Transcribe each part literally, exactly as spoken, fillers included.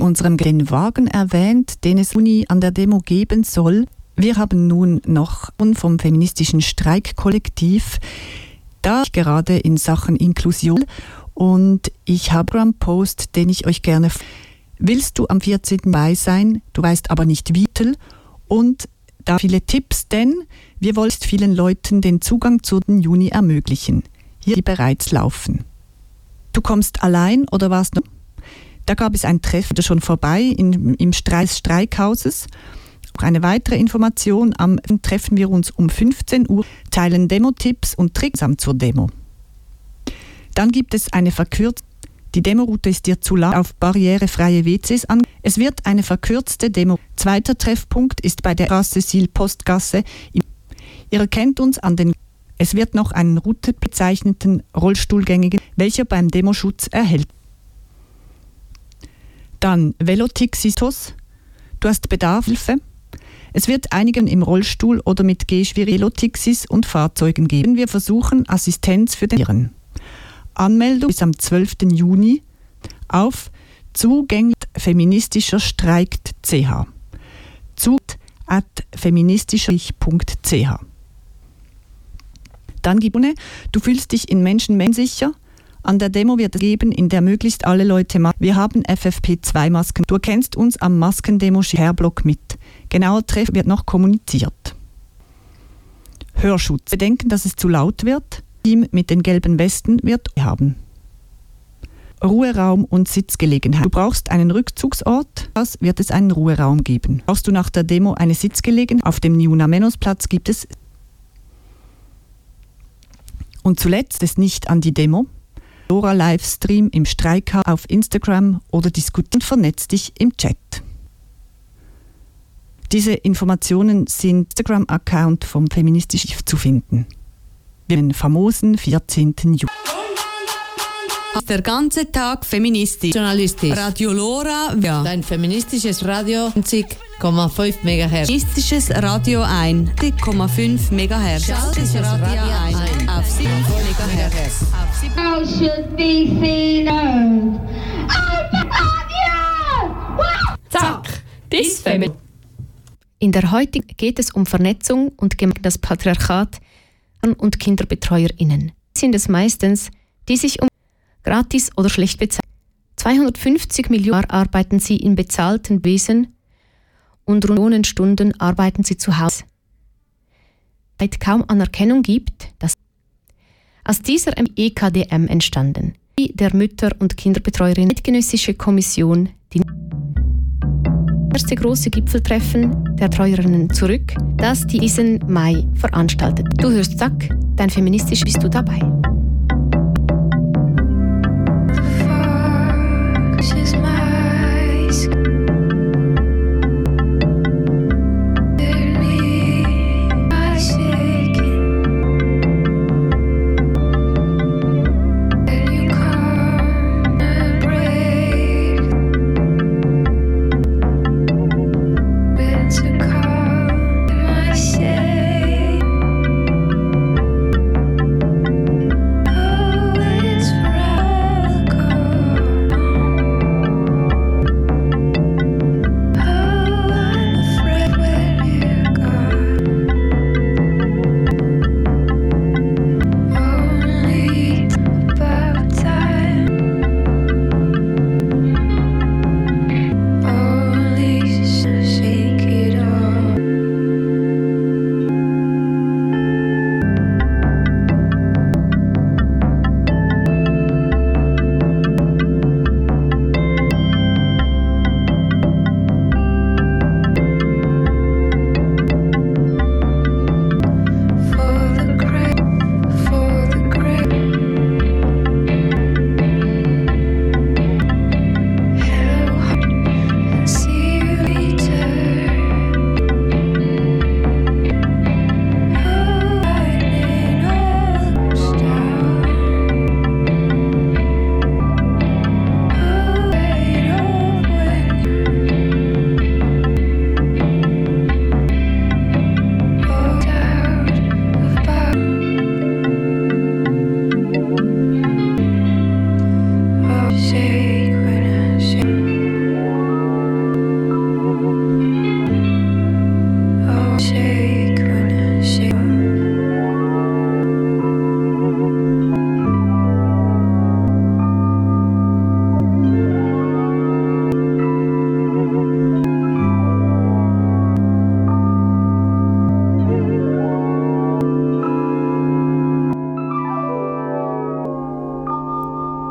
unserem den Wagen erwähnt, den es Juni an der Demo geben soll. Wir haben nun noch vom feministischen Streikkollektiv, da ich gerade in Sachen Inklusion und ich habe einen Post, den ich euch gerne. Willst du am vierzehnten Mai sein? Du weißt aber nicht wie. Und da viele Tipps, denn wir wollen vielen Leuten den Zugang zu den Juni ermöglichen. Hier die bereits laufen. Du kommst allein oder warst noch? Da gab es ein Treffen schon vorbei in, im Streik des Streikhauses. Eine weitere Information, am treffen wir uns um fünfzehn Uhr, teilen Demo-Tipps und Tricks zur Demo. Dann gibt es eine verkürzte, die Demoroute ist dir zu lang, auf barrierefreie W Cs an. Es wird eine verkürzte Demo. Zweiter Treffpunkt ist bei der Straße Siel-Postgasse. Ihr erkennt uns an den, es wird noch einen Route bezeichneten Rollstuhlgängigen, welcher beim Demoschutz erhält. Dann Velotixistos, du hast Bedarf, Hilfe. Es wird einigen im Rollstuhl oder mit Gehschwierigkeiten Velotixis und Fahrzeugen geben. Wir versuchen Assistenz für den Tieren. Anmeldung ist am zwölften Juni auf zugänglich feministischer streikt punkt c h. Zug at feministischer punkt c h. Dann gibt es, du fühlst dich in Menschenmengen sicher. An der Demo wird es geben, in der möglichst alle Leute Masken. Wir haben F F P zwei Masken. Du erkennst uns am Maskendemo Herblock mit. Genauer Treff wird noch kommuniziert. Hörschutz. Bedenken, dass es zu laut wird. Team mit den gelben Westen wird haben. Ruheraum und Sitzgelegenheit. Du brauchst einen Rückzugsort, das wird es einen Ruheraum geben. Brauchst du nach der Demo eine Sitzgelegenheit? Auf dem Niuna-Menos-Platz gibt es. Und zuletzt ist nicht an die Demo. Dora Livestream im Streikhaus auf Instagram oder diskutieren, vernetzt dich im Chat. Diese Informationen sind im Instagram-Account vom Feministisch zu finden. Den famosen vierzehnten Juni. Der ganze Tag feministisch. Journalistisch. Radio Lora. Ja. Dein feministisches Radio neunzig Komma fünf Megahertz. Feministisches Radio neunzig Komma fünf Megahertz. Schaltisches Radio ein. Auf sieben Megahertz. How should be seen earth? Open audio! Zack! Dis Femi. In der heutigen geht es um Vernetzung und gegen das Patriarchat und KinderbetreuerInnen. Sind es meistens, die sich um gratis oder schlecht bezahlen. zweihundertfünfzig Millionen arbeiten sie in bezahlten Wesen und rund Stunden arbeiten sie zu Hause. Seit kaum Anerkennung gibt, dass aus dieser E K D M entstanden, die der Mütter- und Kinderbetreuerin Eidgenössische Kommission, die erste große Gipfeltreffen der Treuerinnen zurück, das diesen Mai veranstaltet. Du hörst Zack, dein feministisch bist du dabei.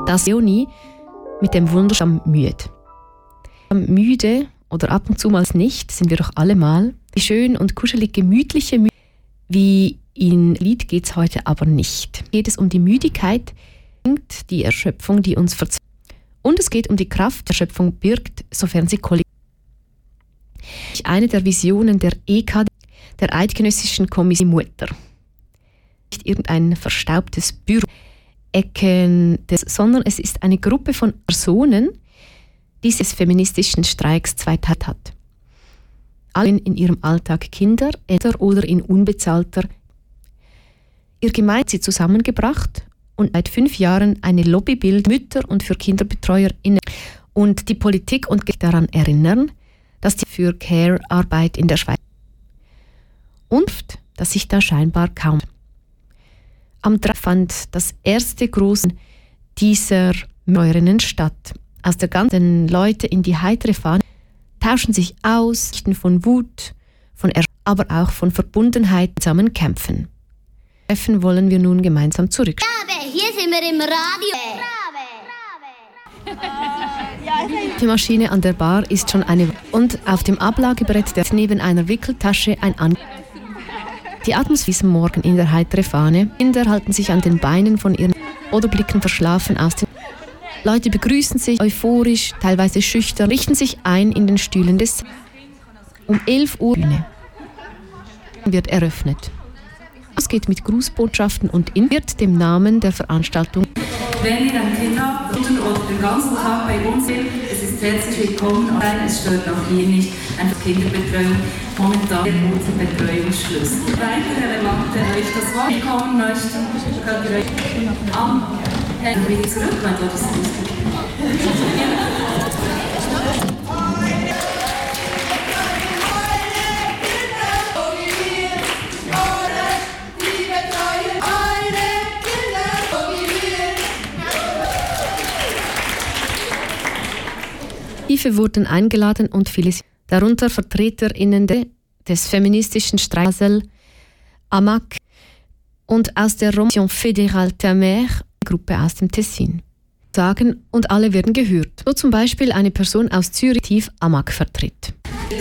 Das Leonie mit dem Wunderstamm müde. Müde oder ab und zu mal nicht, sind wir doch alle mal. Die schön und kuschelig gemütliche Müde. Wie in Lied geht es heute aber nicht. Geht es um die Müdigkeit, die Erschöpfung, die uns verzweifelt. Und es geht um die Kraft, die Erschöpfung birgt, sofern sie kollektiv. Eine der Visionen der E K, der Eidgenössischen Kommission Mutter. Nicht irgendein verstaubtes Büro, Ecken, des, sondern es ist eine Gruppe von Personen, die des feministischen Streiks zweitausend hat. Alle in ihrem Alltag Kinder, Eltern oder in unbezahlter. Ihr Gemeinde sie zusammengebracht und seit fünf Jahren eine Lobby bildet, Mütter und für KinderbetreuerInnen und die Politik und daran erinnern, dass die für Care-Arbeit in der Schweiz und dass sich da scheinbar kaum. Am dritten fand das erste große dieser Meurinnen statt. Aus der ganzen Leute in die heitere Fahne tauschen sich aus, von Wut, von Ersch- aber auch von Verbundenheit zusammen kämpfen. Treffen wollen wir nun gemeinsam zurück. Hier sind wir im Radio. Die Maschine an der Bar ist schon eine und auf dem Ablagebrett der neben einer Wickeltasche ein An. Die Atmosphäre diesem Morgen in der heitere Fahne. Kinder halten sich an den Beinen von ihren oder blicken verschlafen aus den. Leute begrüßen sich euphorisch, teilweise schüchtern, richten sich ein in den Stühlen des. Um elf Uhr wird eröffnet. Es geht mit Grußbotschaften und in wird dem Namen der Veranstaltung. Wenn ihr ein Kind habt oder den ganzen Tag bei uns seid, es ist herzlich willkommen. Es stört auch hier nicht. Einfach Kinderbetreuung. Momentan unser Betreuungsschluss. Weitere Relevante euch das Wort kommen möchten, könnt ihr euch am Herrn wieder zurück, wenn du das tust. Briefe wurden eingeladen und viele, darunter VertreterInnen des feministischen Streiks A M A C und aus der Romation Fédérale Terre, Gruppe aus dem Tessin. Sagen und alle werden gehört. So zum Beispiel eine Person aus Zürich, die A M A C vertritt.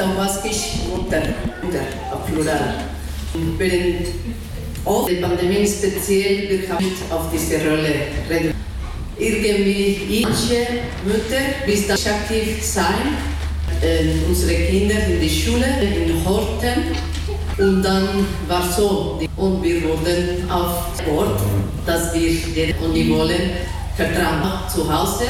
Auch die Pandemie speziell, wir haben auf diese Rolle reduziert. Irgendwie manche Mütter bis das aktiv sein, äh, unsere Kinder in die Schule, in Horten und dann war so und wir wurden auf Ort, dass wir und die wollen Vertrauen zu Hause,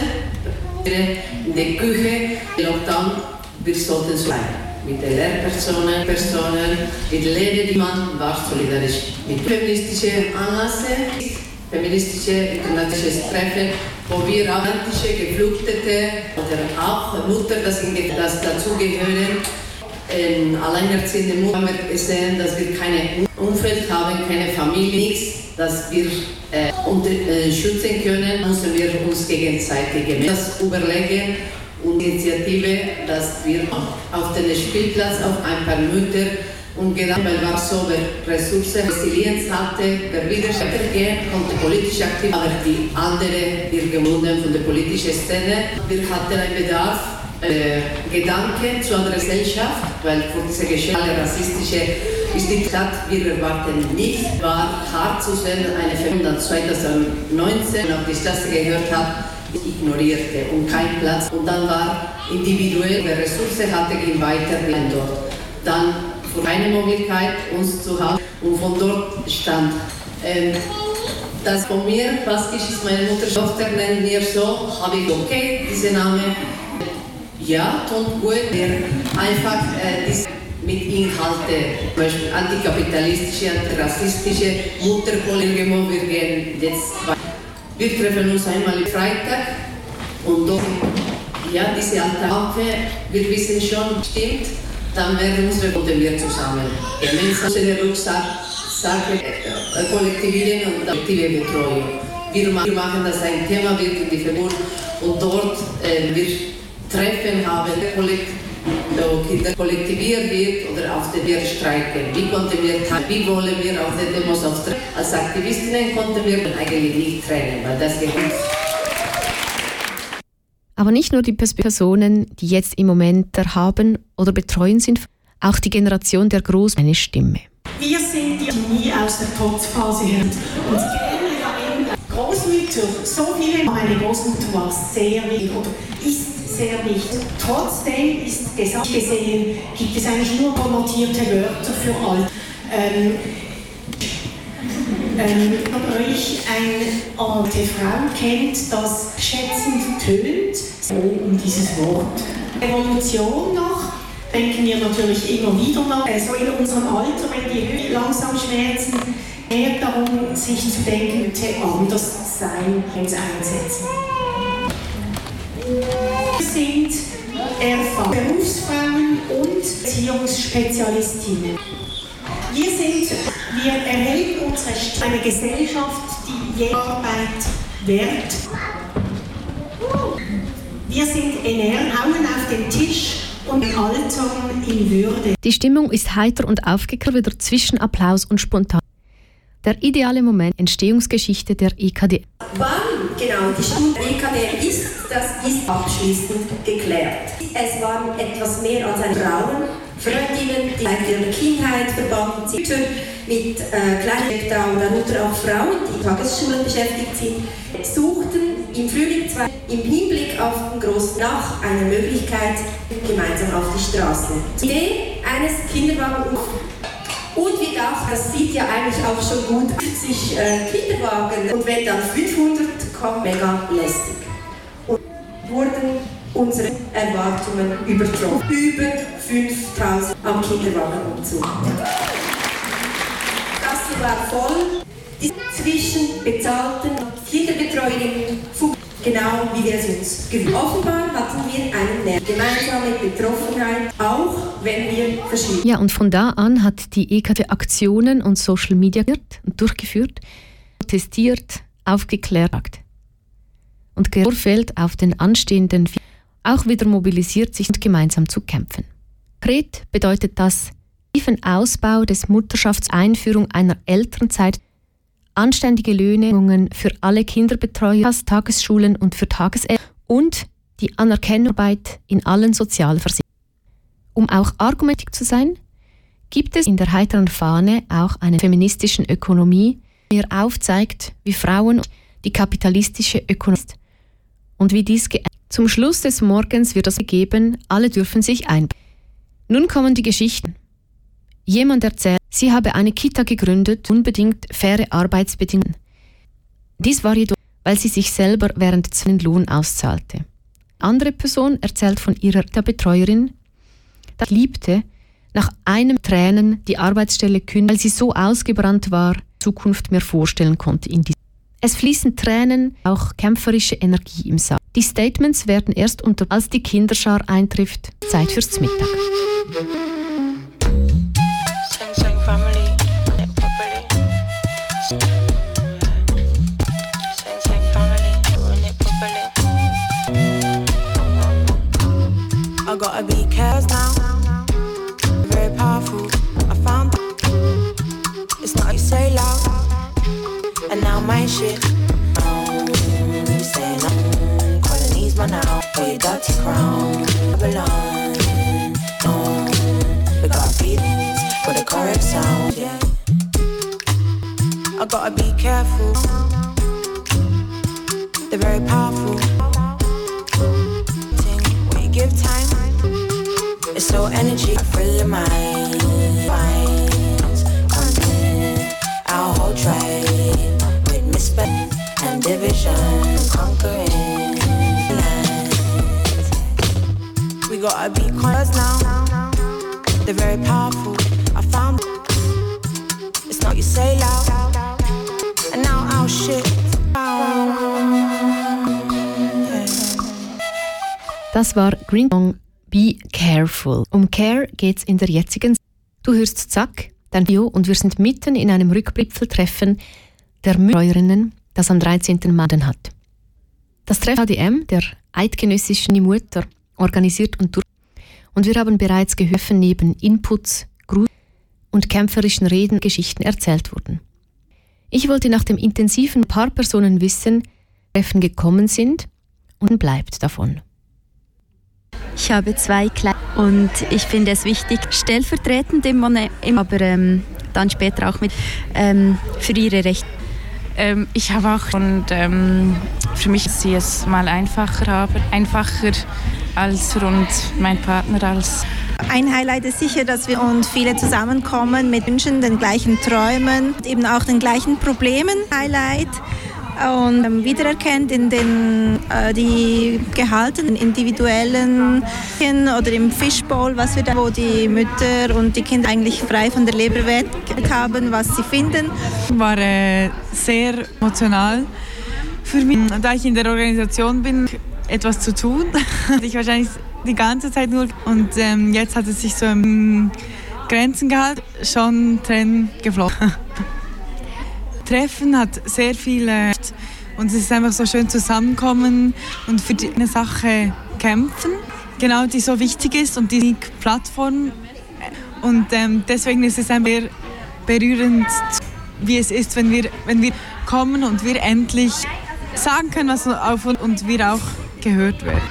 in der Küche, Lockdown, wir sollten so sein. Mit den Lehrpersonen, Personen, mit Lehrer, die man war solidarisch. Mit feministischen Anlässen, feministische internationales Treffen, wo wir auch atlantische Geflüchtete oder auch Mutter, das, das dazugehören, ähm, alleinerziehende Mutter, haben wir gesehen, dass wir kein Umfeld haben, keine Familie, nichts, dass wir äh, unterstützen können, müssen wir uns gegenseitig das überlegen und Initiative, dass wir auf den Spielplatz auf ein paar Mütter und genau, weil war so, wer Ressourcen, Resilienz hatte, wer wieder weitergehen konnte, politisch aktiv, aber die andere, die gebunden von der politischen Szene. Wir hatten einen Bedarf, äh, Gedanken zu einer Gesellschaft, weil für diese Geschichte, rassistische, ist die Stadt, wir erwarten nicht, war hart zu sehen, eine Veränderung zweitausendneunzehn, auf die Straße gehört hat, ignorierte und kein Platz. Und dann war individuell, wer Ressourcen hatte, ging weiter dort. Dann eine Möglichkeit, uns zu haben und von dort stand. Ähm, das von mir, Baskisch ist meine Mutter, Tochter nennt mir so, habe ich okay, dieser Name, ja, tut gut, der einfach äh, ist mit Inhalten, zum Beispiel antikapitalistische, antirassistische Mutterpolitik, wir gehen jetzt weiter. Wir treffen uns einmal am Freitag und dort, ja, diese Altarfe, wir wissen schon, stimmt, dann werden unsere Kunden wir zusammen. Gemeinsam unsere Rucksack, Sache, äh, kollektivieren und aktive Betreuung. Wir machen das ein Thema, wird in die Verbund und dort äh, wir Treffen haben, Kinder kollektiviert wird oder auf der wir streiken. Wie konnten wir, wie wollen wir auf den Demos auftreten? Als Aktivistinnen konnten wir eigentlich nicht trennen, weil das geht nicht. Aber nicht nur die Personen, die jetzt im Moment haben oder betreuen, sind auch die Generation der Groß eine Stimme. Wir sind die nie aus der Trotzphase her. Und Großmütter, so viele, meine Großmutter war sehr wichtig oder ist sehr wichtig. Trotzdem ist gesamt gesehen, gibt es eigentlich nur konnotierte Wörter für alt. Ähm, ähm, von euch eine alte Frau kennt, das schätzend tönt, so um dieses Wort. Evolution noch, denken wir natürlich immer wieder nach. So in unserem Alter, wenn die Höhe langsam schmerzen, mehr darum, sich zu denken, anders sein, uns einsetzen. Wir sind erfahrene Berufsfrauen und Erziehungsspezialistinnen. Wir sind, wir erheben unsere Stimme, eine Gesellschaft, die jede Arbeit wert. Wir sind energisch, hauen auf den Tisch und altern in Würde. Die Stimmung ist heiter und aufgeklärt, wieder zwischen Applaus und spontan. Der ideale Moment, Entstehungsgeschichte der E K D. Wann genau die Stunde E K D ist, das ist abschließend geklärt. Es waren etwas mehr als ein Frauen, Freundinnen, die seit ihrer Kindheit verbunden sind, mit äh, Kleinkinder und darunter auch Frauen, die in Tagesschulen beschäftigt sind, suchten im Frühling zwei, im Hinblick auf den großen nach einer Möglichkeit gemeinsam auf die Straße. Die Idee eines Kinderwagens. Und wir dachten, das sieht ja eigentlich auch schon gut aus, fünfzig äh, Kinderwagen. Und wenn dann fünfhundert kommen, mega lästig. Und wurden unsere Erwartungen übertroffen. Über fünftausend am Kinderwagenumzug. Das war voll. Die zwischen bezahlten Kinderbetreuerinnen, genau wie wir es uns gewünscht. Offenbar hatten wir eine gemeinsame Betroffenheit, auch wenn wir verschieden. Ja, und von da an hat die E K D Aktionen und Social Media durchgeführt, protestiert, aufgeklärt und im Vorfeld auf den anstehenden auch wieder mobilisiert, sich gemeinsam zu kämpfen. Konkret bedeutet das tiefen Ausbau des Mutterschafts, Einführung einer Elternzeit, anständige Löhne für alle Kinderbetreuer, Tagesschulen und für Tageseltern und die Anerkennungsarbeit in allen Sozialversicherungen. Um auch argumentativ zu sein, gibt es in der heiteren Fahne auch eine feministische Ökonomie, die mir aufzeigt, wie Frauen die kapitalistische Ökonomie ist und wie dies geändert. Zum Schluss des Morgens wird das gegeben, alle dürfen sich einbringen. Nun kommen die Geschichten. Jemand erzählt, sie habe eine Kita gegründet, unbedingt faire Arbeitsbedingungen. Dies war jedoch, weil sie sich selber während des Lohn auszahlte. Andere Person erzählt von ihrer Betreuerin, die liebte, nach einem Tränen die Arbeitsstelle kündigen, weil sie so ausgebrannt war, Zukunft mehr vorstellen konnte in diesem. Es fließen Tränen, auch kämpferische Energie im Saal. Die Statements werden erst unter, als die Kinderschar eintrifft, Zeit fürs Mittag. I gotta be careless now, very powerful, I found it's not you say loud, and now my shit, um, you say no, colonies man out, for your dirty crown, I belong, no, we got feelings for the correct sound, yeah, I gotta be careful, they're very powerful, when you give time, it's so energy, full of mind, finds content, our whole tribe, with misspell and division, conquering lands. We gotta be conscious now, they're very powerful, I found it's not you say loud, and now our shit yeah. Das war Green Song Be Careful. Um Care geht's in der jetzigen. Du hörst Zack, dein Bio, und wir sind mitten in einem Rückblicktreffen der Müllerinnen, das am dreizehnten Mai hat. Das Treffen A D M, der eidgenössischen Mutter, organisiert und durch. Und wir haben bereits gehört, neben Inputs, Gruß und kämpferischen Reden Geschichten erzählt wurden. Ich wollte nach dem intensiven paar Personen wissen, Treffen gekommen sind und bleibt davon. Ich habe zwei Kleine und ich finde es wichtig, stellvertretend immer, aber ähm, dann später auch mit ähm, für ihre Rechte. Ähm, ich habe auch und ähm, für mich ist sie es mal einfacher haben, einfacher als rund mein Partner als. Ein Highlight ist sicher, dass wir und viele zusammenkommen mit Wünschen, den gleichen Träumen, eben auch den gleichen Problemen. Highlight. Und ähm, wiedererkennt in den äh, die gehaltenen individuellen oder im Fishbowl, was wir da, wo die Mütter und die Kinder eigentlich frei von der Leber weg haben, was sie finden. War äh, sehr emotional für mich, da ich in der Organisation bin, etwas zu tun. Ich wahrscheinlich die ganze Zeit nur und ähm, jetzt hat es sich so im Grenzen gehalten, schon Tränen geflossen. Treffen hat sehr viele und es ist einfach so schön zusammenkommen und für die, eine Sache kämpfen, genau, die so wichtig ist und die Plattform und ähm, deswegen ist es einfach sehr berührend, wie es ist, wenn wir, wenn wir kommen und wir endlich sagen können, was auf uns und wir auch gehört werden.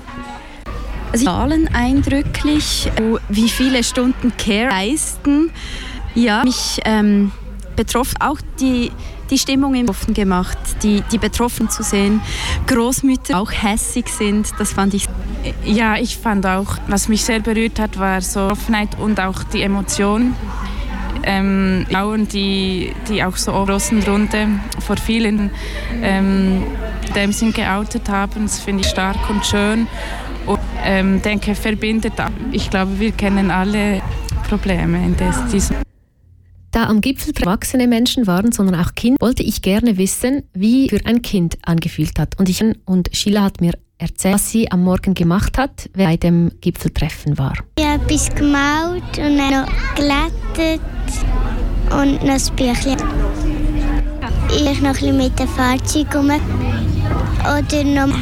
Also Zahlen eindrücklich, wie viele Stunden Care leisten, ja, mich ähm, betroffen, auch die, die Stimmung im Offen gemacht, die, die Betroffenen zu sehen, Großmütter auch hässig sind, das fand ich. Ja, ich fand auch, was mich sehr berührt hat, war so Offenheit und auch die Emotion. Ähm, Frauen, die, die auch so großen Runde vor vielen ähm, dem Sinn geoutet haben, das finde ich stark und schön und ähm, denke, verbindet. Ich glaube, wir kennen alle Probleme in diesem. Da am Gipfel erwachsene Menschen waren, sondern auch Kinder, wollte ich gerne wissen, wie für ein Kind angefühlt hat. Und, ich, und Sheila hat mir erzählt, was sie am Morgen gemacht hat, wer bei dem Gipfeltreffen war. Ich habe etwas gemalt und dann noch glättet und noch ein Büchlein. Ich noch ein bisschen mit dem Fahrzeug rum. Oder noch...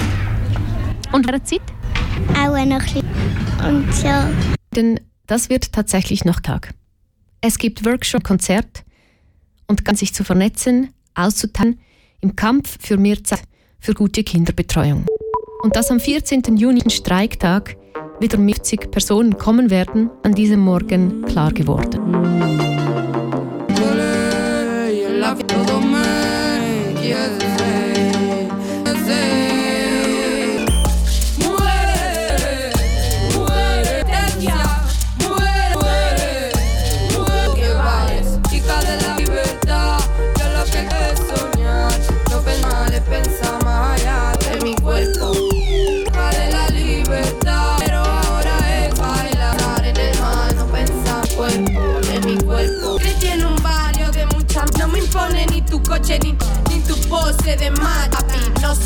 Und während Zeit? Auch noch ein bisschen. Und so. Denn das wird tatsächlich noch Tag. Es gibt Workshop, Konzert und kann sich zu vernetzen, auszuteilen im Kampf für mehr Zeit für gute Kinderbetreuung. Und dass am vierzehnten Juni, Streiktag, wieder fünfzig Personen kommen werden, an diesem Morgen klar geworden. Ni, ni tu pose de mata, papi, no